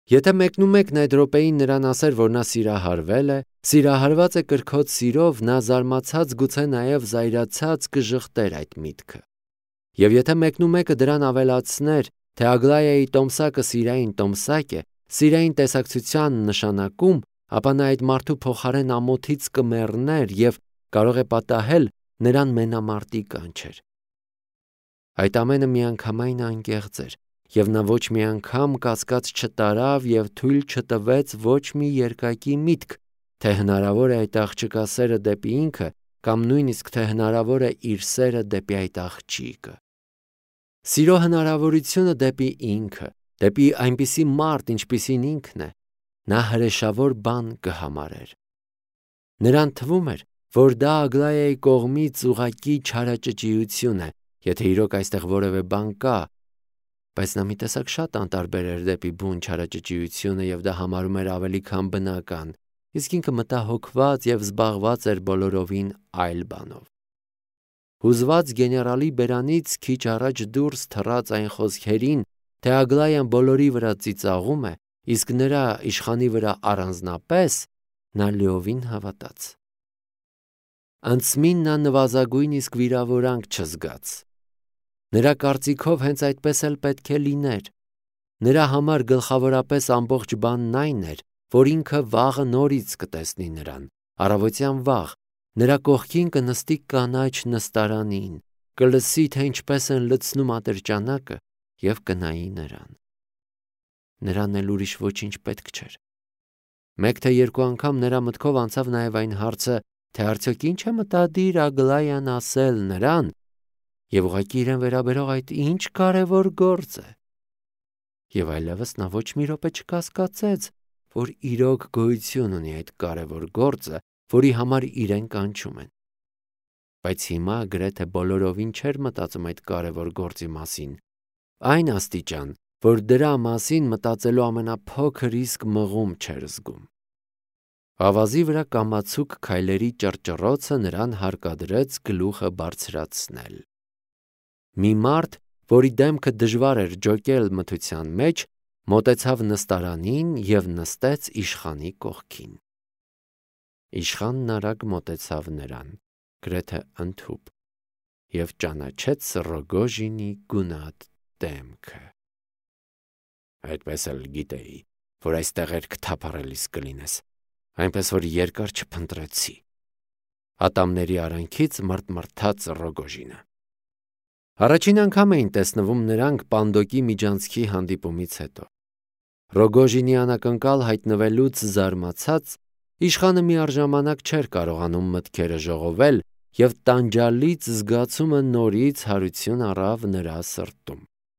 Եթե մեկնումեկն այդ րոպեին նրան ասեր, որ նա սիրահարվել է, սիրահարված է կրքոտ սիրով, նա զարմացած, գուցե նաև զայրացած կժխտեր այդ միտքը։ Եվ եթե մեկնումեկը դրան ավելացներ, թե Ագլայայի տոմսակը սիրային տոմսակ է, սիրային տեսակցության նշանակում, ապա նա այդ մարդու փոխարեն ամոթից կմեռներ և կարող է պատահել նրան մենամարտի կանչեր։ Այդ ամենը միանգամայն անկեղծ էր, և նա ոչ մի անգամ կասկած չտարավ և թույլ չտվեց ոչ մի երկակի միտք, թե հնարավոր է այդ աղջկա սերը դեպի ինքը, կամ նույնիսկ թե հնարավոր է իր սերը դեպի այդ աղջիկը։ Սիրո հնարավորությունը դեպի ինքը, դեպի այնպիսի մարդ, ինչպիսին ինքն է, նա հրեշավոր բան կհամարեր։ Նրան թվում էր, որ դա Ագլայայի կողմից ուղղակի չարաճճիություն է, եթե իրոք այստեղ որևէ բան կա, բայց նա մի տեսակ շատ անտարբեր էր դեպի բուն չարաճճիությունը և դա համարում էր ավելի քան բնական, իսկ ինքը մտահոգված և զբաղված էր բոլորովին այլ բանով։ Հուզված գեներալի բերանից քիչ առաջ դուրս թռած այն խոսքերին, թե Ագլայան բոլորի վրա ծիծաղում է, իսկ նրա իշխանի վրա առանձնապես, նա լիովին հավատաց։ Անցմին նա նվազագույն իսկ վիրավորանք չզգաց։ Նրա կարծիքով հենց այդպես էլ պետք է լիներ։ Նրա համար գլխավորապես ամբողջ բանն այն էր, որ ինքը վաղը նորից կտեսնի նրան, առավոտյան վաղ, նրա կողքին կնստի կանաչ նստարանին, կլսի, թե ինչպես են լցնում ատրճանակը և կնայի նրան։ Նրան էլ ուրիշ ոչինչ պետք չէր։ Մեկ թե երկու անգամ նրա մտքով անցավ նաև այն հարցը, թե արդյոք ինչ է մտադիր Ագլայան ասել նրան, և ուղղակի իրեն վերաբերող այդ ինչ կարևոր գործ է։ Եվ այլևս նա ոչ մի րոպե չկասկածեց, որ իրոք գոյություն ունի այդ կարևոր գործը, որի համար իրեն կանչում են։ Բայց հիմա գրեթե բոլորովին չէր մտածում այդ կարևոր գործի մասին, այն աստիճան, որ դրա մասին մտածելու ամենափոքր իսկ մղում չէր զգում։ Ավազի վրա կամացուկ քայլերի ճռճռոցը նրան հարկադրեց գլուխը բարձրացնել։ Մի մարդ, որի դեմքը դժվար էր ջոկել մթության մեջ, մոտեցավ նստարանին և նստեց իշխանի կողքին։ Իշխանն արագ մոտեցավ նրան, գրեթե ընդհուպ, և ճանաչեց Ռոգոժինի գունատ դեմքը։ Այդպես էլ գիտեի, որ այստեղ երգ թափառելիս կլինես, այնպես որ երկար չփնտրեցի, ատամների արանքից մռթմռթաց Ռոգոժինը։ Առաջին անգամ էին տեսնվում նրանք Պանդոկի միջանցքի հանդիպումից հետո։ Ռոգոժինի անակնկալ հայտնվելուց զարմացած, իշխանը միառժամանակ չէր կարողանում մտքերը ժողովել և տանջալից զգացումը նորից հարություն առավ նրա սրտում։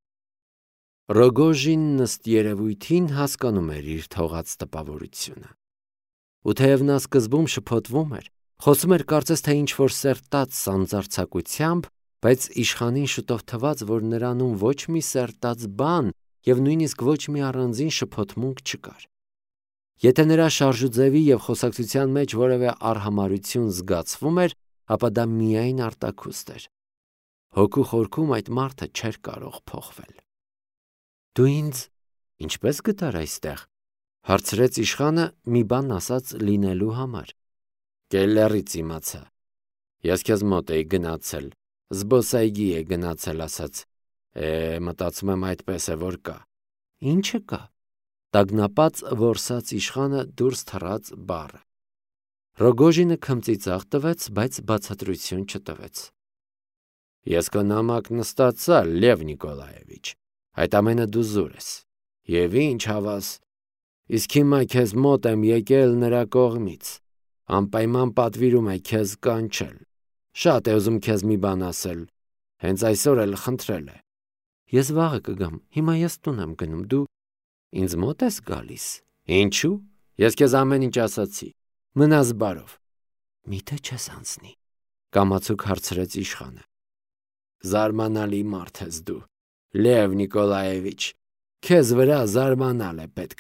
Ռոգոժինն ըստ երևույթին հասկանում էր իր թողած տպավորությունը։ Ու թեև նա սկզբում շփոթվում էր, խոսում էր կարծես թե ինչ-որ սերտած սանձարձակությամբ, բայց իշխանին շուտով թվաց, որ նրանում ոչ մի սերտած բան և նույնիսկ ոչ մի առանձին շփոթմունք չկար։ Եթե նրա շարժուձևի և խոսակցության մեջ որևէ արհամարհություն զգացվում էր, ապա դա միայն արտաքուստ էր։ Հոգու խորքում այդ մարդը չէր կարող փոխվել։ «Դու ինձ ինչպե՞ս գտար այստեղ», հարցրեց իշխանը մի բան ասած լինելու համար։ «Կելլերից իմացա։ Ես քեզ մոտ էի գնացել, զբոսայգի է գնացել ասած, մտածում եմ այդպես է որ կա»։ «Ի՞նչը կա», տագնապած որսաց իշխանը դուրս թռած բառը։ Ռոգոժինը քմծիծաղ տվեց, բայց բացատրություն չտվեց։ «Ես քո նամակ նստացա, Լև Նիկոլաևիչ, այդ ամենը դու զուր ես, և ինչ հավաս, իսկ հիմա քեզ մոտ եմ եկել նրա կողմից, անպայման պատվիրում է քեզ կանչել, շատ է ուզում քեզ մի բան ասել, հենց այսօր էլ խնդրել է»։ «Ես վաղը կգամ, հիմա ես տուն եմ գնում, դու ինձ մոտ ես գալիս»։ «Ինչու՞, ես քեզ ամեն ինչ ասացի, մնաս բարով»։ «Մի՞թե չես անցնի», կամացուկ հարցրեց իշխանը։ «Զարմանալի մարդ ես դու, Լև Նիկոլաևիչ, քեզ վրա զարմանալ է պետք»։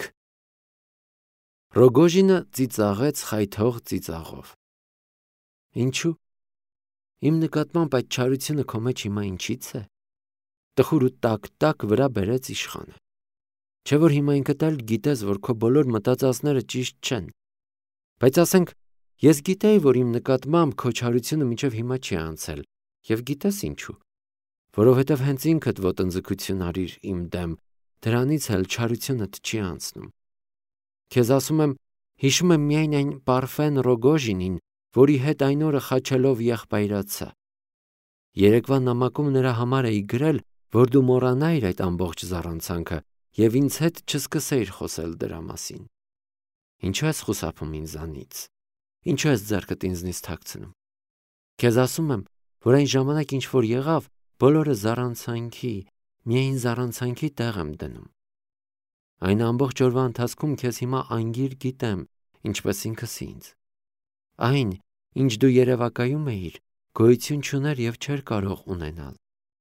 Ռոգոժինը ծիծաղեց խայթող ծիծաղով։ «Ինչու՞։ Իմ նկատմամբ այդ չարությունը քո մեջ հիմա ինչի՞ց է», տխուր ու տաք վրա բերեց իշխանը։ Չէ որ հիմա ինքդ էլ գիտես, որ քո բոլոր մտածածները ճիշտ չեն։ Բայց ասենք, ես գիտեի, որ իմ նկատմամբ քո չարությունը մինչև հիմա չի անցել, եւ գիտես ինչու։ Որովհետև հենց ինքդ ոտնձգություն արիր իմ դեմ, դրանից էլ չարությունդ չի անցնում։ Քեզ ասում եմ, հիշում եմ միայն այն Պարֆեն Ռոգոժինին, որի հետ այն օրը խաչելով եղբայրացա։ Երեկվա նամակում նրա համար էի գրել, որ դու մոռանայիր այդ ամբողջ զառանցանքը եւ ինձ հետ չսկսեիր խոսել դրա մասին։ Ինչու ես խուսափում ինձանից։ Ինչու ես ձեռքդ ինձնից թաքցնում։ Քեզ ասում եմ, որ այն ժամանակ ինչ որ եղավ, բոլորը զառանցանքի, միայն զառանցանքի տեղ եմ դնում։ Այն ամբողջ օրվա ընթացքում քեզ հիմա անգիր գիտեմ, ինչպես ինքս ինձ։ Այն, ինչ դու երևակայում էիր, գոյություն չուներ եւ չէր կարող ունենալ։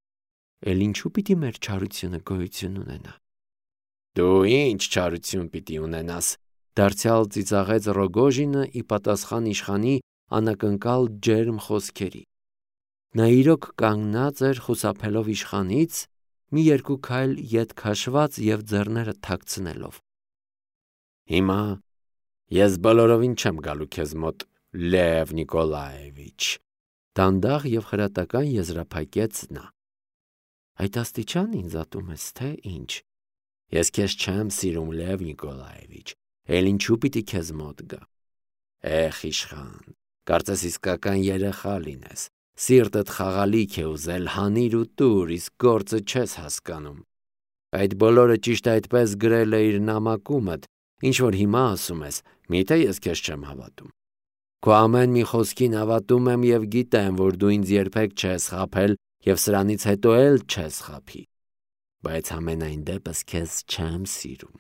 Էլ ինչու պիտի մեր չարությունը գոյություն ունենա։ Դու ինչ չարություն պիտի ունենաս, դարձյալ ծիծաղեց Ռոգոժինը ի պատասխան իշխանի անակնկալ ջերմ խոսքերի։ Նա իրոք կանգնած էր խուսափելով իշխանից, մի երկու քայլ ետ քաշված եւ ձեռները թաքցնելով։ Հիմա ես բոլորովին չեմ գալու քեզ մոտ, Լև Նիկոլաևիչ, դանդաղ եւ խրատական եզրափակեց նա։ Այդ աստիճան ինձ ատում ես, թե ինչ։ Ես քեզ չեմ սիրում, Լև Նիկոլաևիչ, էլ ինչու պիտի քեզ մոտ գա։ Էխ իշխան, կարծես իսկական երեխա լինես, սիրտդ խաղալիք է ուզել, հանիր ու տուր, իսկ գործը չես հասկանում։ Այդ բոլորը ճիշտ այդպես գրել է իր նամակումդ, ինչ որ հիմա ասում ես, միթե ես քեզ չեմ հավատում։ Քո ամեն մի խոսքին հավատում եմ եւ գիտեմ, որ դու ինձ երբեք չես խաբել եւ սրանից հետո էլ չես խաբի։ Բայց ամենայն դեպս քեզ չեմ սիրում։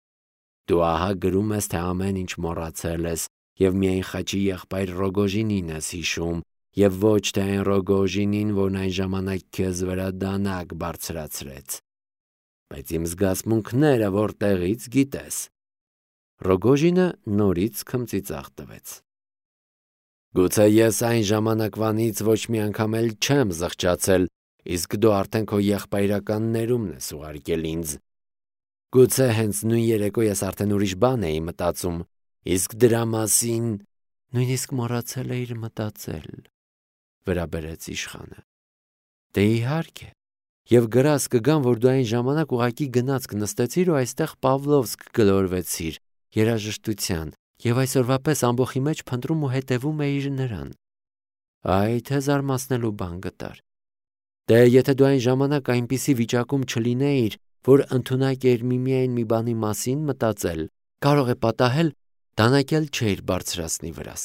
Դու ահա գրում ես, թե ամեն ինչ մոռացել ես եւ միայն խաչի եղբայր Ռոգոժինին ես հիշում եւ ոչ թե այն Ռոգոժինին, որն այն ժամանակ քեզ վրա դանակ բարձրացրեց։ Բայց իմ զգացմունքները որտեղից գիտես։ Ռոգոժինը նորից քմծիծաղ տվեց։ Գուցե ես այն ժամանակվանից ոչ մի անգամ էլ չեմ զղջացել, իսկ դու արդեն քո եղբայրականներումն ես ուղարկել ինձ։ Գուցե հենց նույն երեկո ես արդեն ուրիշ բան էի մտածում, իսկ դրա մասին նույնիսկ մոռացել էիր մտածել, վրա բերեց իշխանը։ Դե իհարկե, եւ գրած կգան, որ դու այն ժամանակ ուղակի գնաց կնստեցիր ու այստեղ Պավլովսկ գլորվեցիր, երաժշտության, եւ այսօրվա պես ամբողի մեջ փնտրում ու հետևում էիր նրան։ Այ թե զարմացնելու բան գտար։ Դե եթե դու այն ժամանակ այնպիսի վիճակում չլինեիր, որ ընդունակ էր միմիայն մի բանի մասին մտածել, կարող է պատահել դանակել չէիր բարձրացնի վրաս։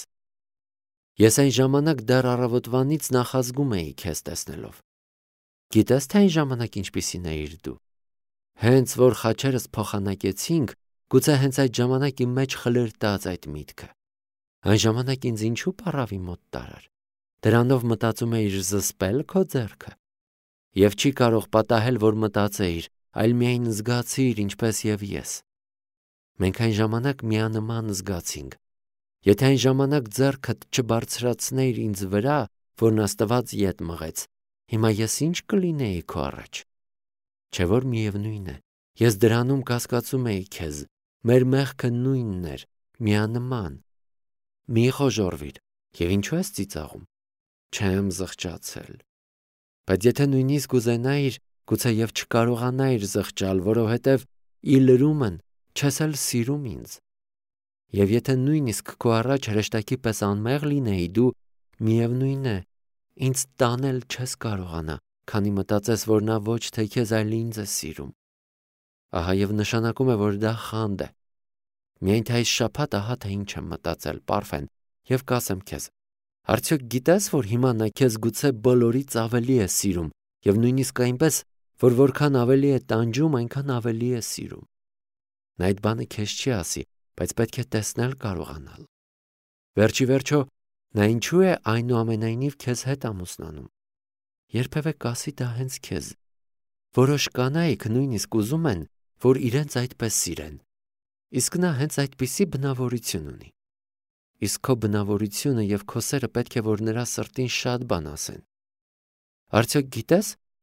Ես այն ժամանակ դեռ առավոտվանից նախազգում էի քեզ տեսնելով։ Գիտես թե այն ժամանակ ինչպիսին էիր դու։ Հենց որ խաչերս փոխանակեցինք, գուցե հենց այդ ժամանակ իմ մեջ խլրտաց այդ միտքը։ Այն ժամանակ ինձ ինչու պարավի մոտ տարար։ Դրանով մտածում էիր զսպել քո ձեռքը։ Եվ չի կարող պատահել, որ մտածեիր, այլ միայն զգացիր, ինչպես եւ ես։ Մենք այն ժամանակ միանման զգացինք։ Եթե այն ժամանակ ձեռքդ չբարձրացնեիր ինձ վրա, որն աստված ետ մղեց, հիմա ես ինչ կլինեի քո առաջ։ Չէ որ միևնույն է, ես դրանում կասկածում էի քեզ, մեր մեղքը նույնն էր, միանման։ Մի խոժորվիր, եւ ինչու ես ծիծաղում։ Չեմ զղջացել։ Բայց եթե նույնիսկ ուզենայիր, գուցե եւ չկարողանայիր զղջալ, որովհետեւ ի լրումն չես էլ սիրում ինձ։ Եվ եթե նույնիսկ քո առաջ հրեշտակի պես անմեղ լինեի, դու միևնույն է, ինձ տանել չես կարողանա, քանի մտածես, որ նա ոչ թե քեզ, այլ ինձ է սիրում։ Ահա եւ նշանակում է, որ դա խանդ է։ Միայն թե այս շաբաթ ահա թե ինչ եմ մտածել, Պարֆեն, եւ կասեմ քեզ. արդյոք գիտես, որ հիմա նա քեզ գուցե բոլորից ավելի է սիրում, եւ նույնիսկ այնպես, որ որքան ավելի է տանջում, այնքան ավելի է սիրում։ Նա այդ բանը քեզ չի ասի, բայց պետք է տեսնել կարողանալ։ Վերջի վերջո, նա ինչու է այնուամենայնիվ քեզ հետ ամուսնանում։ Երբևէ կասի դա հենց քեզ։ Որոշ կանայք նույնիսկ ուզում են, որ իրենց այդպես սիրեն։ Իսկ նա հենց այդպիսի բնավորություն ունի։ Իսկ քո բնավորությունը եւ քո սերը պետք է որ նրա սրտին շատ բան ասեն։ Արդյոք գիտես,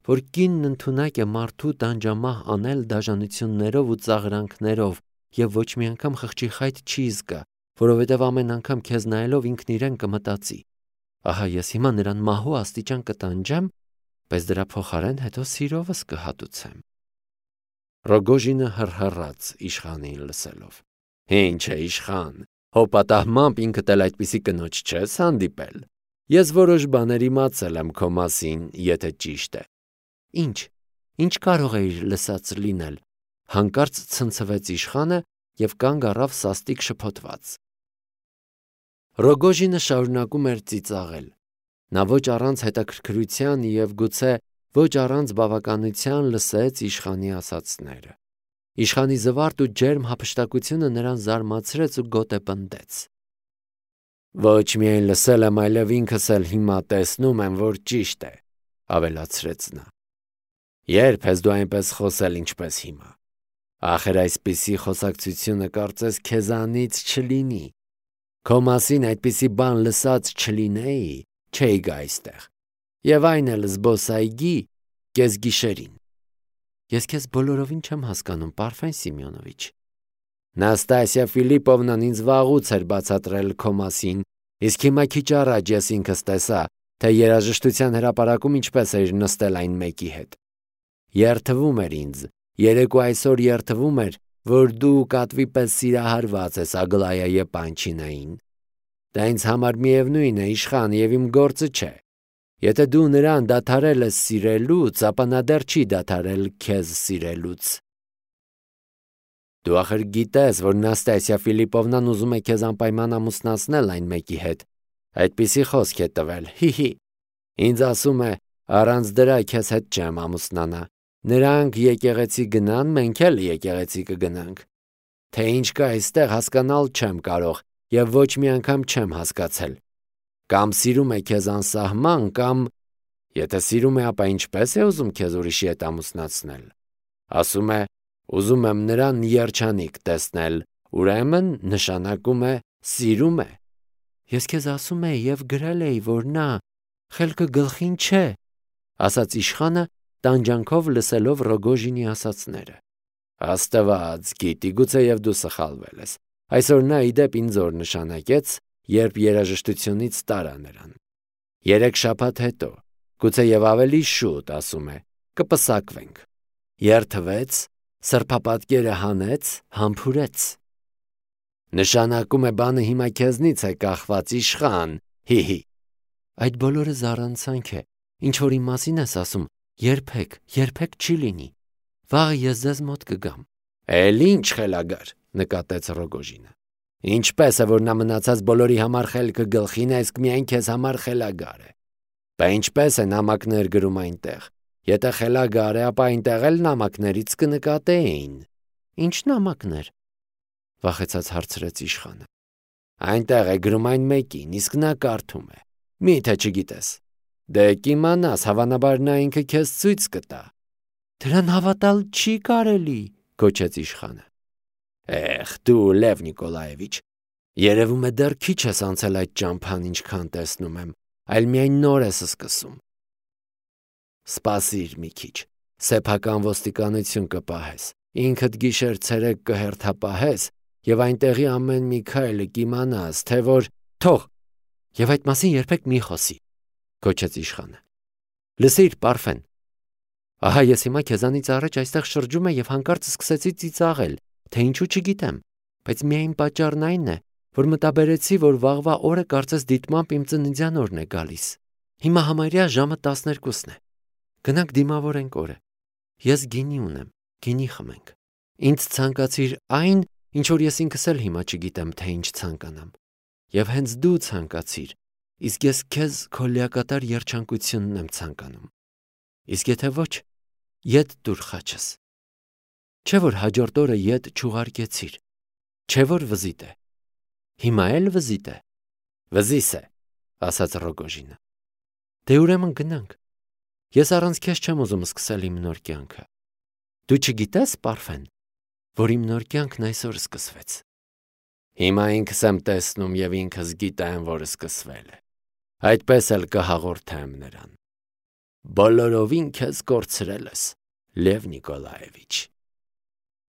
որ կինն ընդունակ է մարդու տանջամահ անել դաժանություններով ու ծաղրանքներով և ոչ մի անգամ խղճի խայտ չի զգա, որովհետև ամեն անգամ քեզ նայելով ինքն իրեն կմտածի. ահա ես հիմա նրան մահու աստիճան կտանջեմ, բայց դրա փոխարեն հետո սիրովս կհատուցեմ։ Ռոգոժինը հռհռաց իշխանին լսելով. Ինչ է իշխան, հո պատահմամբ ինքդ էլ այդպիսի կնոջ չես հանդիպել։ Ես որոշ բաներ իմացել եմ քո մասին, եթե ճիշտ է։ Ինչ կարող էիր լսած լինել, հանկարծ ցնցվեց իշխանը և կանգ առավ սաստիկ շփոթված։ Ռոգոժինը շարունակում էր ծիծաղել։ Նա ոչ առանց հետաքրքրության և գուցե ոչ առանց բավականության լսեց իշխանի ասածները։ Իշխանի զվարթ ու ջերմ հափշտակությունը նրան զարմացրեց ու գոտեպնդեց։ Ոչ միայն լսել եմ, այլև ինքս էլ հիմա տեսնում եմ, որ ճիշտ է, ավելացրեց նա։ Երբ ես դու այնպես խոսել, ինչպես հիմա։ Ախր այսպիսի խոսակցությունը կարծես քեզանից չլինի։ Քո մասին այդպիսի բան լսած չլինեի, չէի գա այստեղ։ Եվ այն էլ զբոսայգի կեսգիշերին։ Ես քեզ բոլորովին չեմ հասկանում, Պարֆեն Սիմեոնովիչ։ Նաստասիա Ֆիլիպովնան ինձ վաղուց էր բացատրել քո մասին, իսկ հիմա քիչ առաջ ես ինքս տեսա, թե երաժշտության հրապարակում ինչպես էր նստել այն մեկի հետ։ Երթվում էր ինձ, երեկո այսօր երթվում էր, որ դու կատվի պես սիրահարված ես Ագլայա Եպանչինային։ Դա ինձ համար միևնույն է, իշխան, և իմ գործը չէ։ Եթե դու նրան դադարել ես սիրելուց, ապա նա դեռ չի դադարել քեզ սիրելուց։ Դու ախր գիտես, որ Նաստասիա Ֆիլիպովնան ուզում է քեզ անպայման ամուսնացնել այն մեկի հետ։ Այդպիսի խոսք է տվել, հի։ Ինձ ասում է, առանց դրա քեզ հետ չեմ ամուսնանա։ Նրանք եկեղեցի գնան, մենք էլ եկեղեցի կգնանք։ Թե ինչ կա այստեղ հասկանալ չեմ կարող և ոչ մի անգամ չեմ հասկացել։ Կամ սիրում է քեզ անսահման, կամ եթե սիրում է, ապա ինչպես է ուզում քեզ ուրիշի հետ ամուսնացնել։ Ասում է, ուզում եմ նրան երջանիկ տեսնել, ուրեմն նշանակում է սիրում է։ Ես քեզ ասում էի և գրել էի, որ նա խելքը գլխին չէ, ասաց իշխանը, տանջանքով լսելով Ռոգոժինի ասածները։ Աստված գիտի, գուցեև դու սխալվել ես։ Այսօր նա ի դեպ ինձ օր նշանակեց, երբ երաժշտությունից տարա նրան։ 3 շաբաթ հետո, գուցեև ավելի շուտ, ասում է, կպսակվենք։ Երթվեց, սրբապատկերը հանեց, համբուրեց։ Նշանակում է բանը հիմա քեզնից է կախված, իշխան, հի։ Այդ բոլորը զառանցանք է, ինչ որ իմ մասին ես ասում, երբեք չի լինի։ Վաղը ես ձեզ մոտ կգամ։ Էլ ինչ խելագար, նկատեց Ռոգոժինը։ Ինչպես է, որ նա մնացած բոլորի համար խելքը գլխին է, իսկ միայն քեզ համար խելագար է։ Բա ինչպես է նամակներ գրում այնտեղ։ Եթե խելագար է, ապա այնտեղ էլ նամակներից կնկատեին։ Ինչ նամակներ։ Վախեցած հարցրեց իշխանը։ Այնտեղ է գրում այն մեկին, իսկ նա կարդում է։ Մի՞թե չգիտես։ Դե կիմանաս, հավանաբար նա ինքը քեզ ցույց կտա։ Դրան հավատալ չի կարելի, գոչեց իշխանը։ Դու Լև Նիկոլաևիչ, երևում է դեռ քիչ ես անցել այդ ճամփան, ինչքան տեսնում եմ, այլ միայն նոր ես սկսում։ Սպասիր մի քիչ, սեփական ոստիկանություն կպահես, ինքդ գիշեր-ցերեկ կհերթապահես, և այնտեղի ամեն մի քայլը կիմանաս, թե որ թող, և այդ մասին երբեք մի խոսի, գոչեց իշխանը։ Լսիր, Պարֆեն, ահա ես հիմա քեզանից առաջ այստեղ շրջում եմ և հանկարծ սկսեցի ծիծաղել, թե ինչու չգիտեմ, բայց միայն պատճառն այն է, որ մտաբերեցի, որ վաղվա օրը կարծես դիտմամբ իմ ծննդյան օրն է գալիս։ Հիմա համարյա ժամը 12-ն է։ Գնանք դիմավորենք օրը։ Ես գինի ունեմ, գինի խմենք։ Ինձ ցանկացիր այն, ինչ որ ես ինքս էլ հիմա չգիտեմ, թե ինչ ցանկանամ։ Եվ հենց դու ցանկացիր, իսկ ես քեզ քո լիակատար երջանկությունն եմ ցանկանում։ Իսկ եթե ոչ, ետ տուր խաչս։ Չէ որ հաջորդ օրը ետ չուղարկեցիր։ Չէ որ վզիտ է։ Հիմա էլ վզիտ է։ Վզիս է, ասաց Ռոգոժինը։ Դե ուրեմն գնանք։ Ես առանց քեզ չեմ ուզում սկսել իմ նոր կյանքը։ Դու չգիտես, Պարֆեն, որ իմ նոր կյանքն այսօր սկսվեց։ Հիմա ինքս եմ տեսնում և ինքս գիտեմ, որ սկսվել է։ Այդպես էլ կհաղորդեմ նրան։ Բոլորովին քեզ կորցրել ես, Լև Նիկոլաևիչ։